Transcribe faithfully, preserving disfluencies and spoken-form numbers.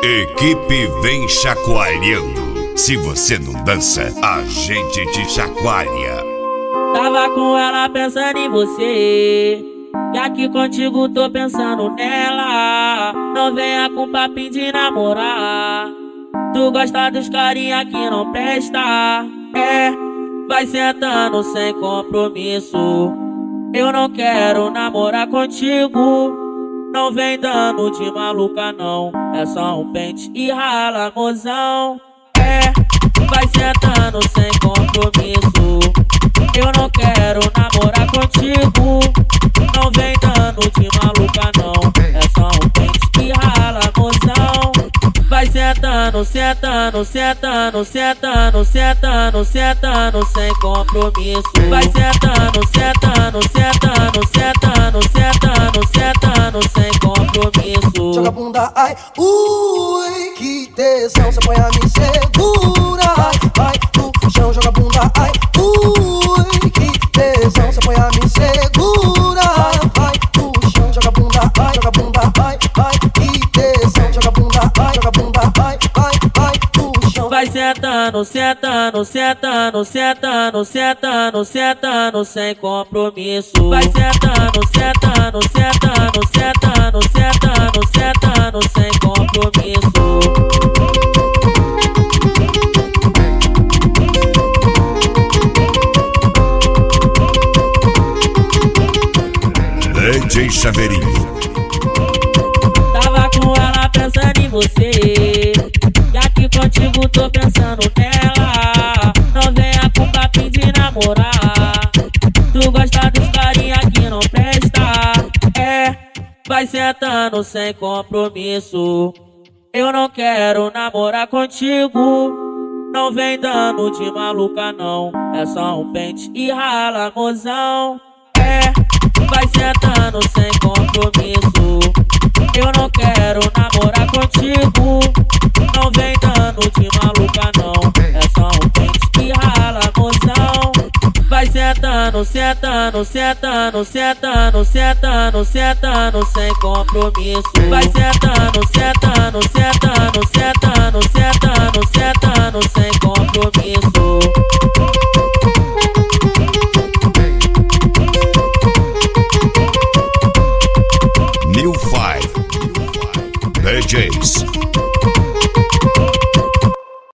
Equipe vem chacoalhando. Se você não dança, a gente te chacoalha. Tava com ela pensando em você, e aqui contigo tô pensando nela. Não venha com papinho de namorar. Tu gosta dos carinha que não presta. É, vai sentando sem compromisso. Eu não quero namorar contigo. Não vem dando de maluca não, é só um pente e rala, mozão. É, vai sentando sem compromisso. Eu não quero namorar contigo. Não vem dando de maluca não, é só um pente e rala, mozão. Vai sentando, sentando, sentando, sentando, sentando, sentando sem compromisso. Vai sentando, sentando, sentando, sentando, sentando, sentando sem compromisso. Joga a bunda, ai, ui, que tesão, cê põe a me segura. Ai, vai no chão, joga a bunda, ai, ui, que tesão, cê põe a me segura. Ai, vai no chão, joga a bunda, ai, joga a bunda, ai, ai, que tesão, joga a bunda, ai, joga a bunda, ai, ai, ai, no chão. Vai sentando, sentando, sentando, sentando, sentando, sentando sem compromisso. Vai sentando, sentando, sentando, sentando, sentando, sentando sem compromisso. D J Chaveirinho. Tava com ela pensando em você, e aqui contigo tô pensando nela. Não venha com papinho de namorar. Tu gosta dos carinha que não presta. É, vai sentando sem compromisso. Eu não quero namorar contigo. Não vem dando de maluca não, é só um pente e rala, mozão. É, vai sentando sem compromisso. Eu não quero namorar contigo. Não vem dando de maluca não, é só um pente e rala, mozão. Vai sentando, sentando, sentando, sentando, sentando, sentando sem compromisso. Vai sentando, sentando, sentando, sentando, sentando, sentando sem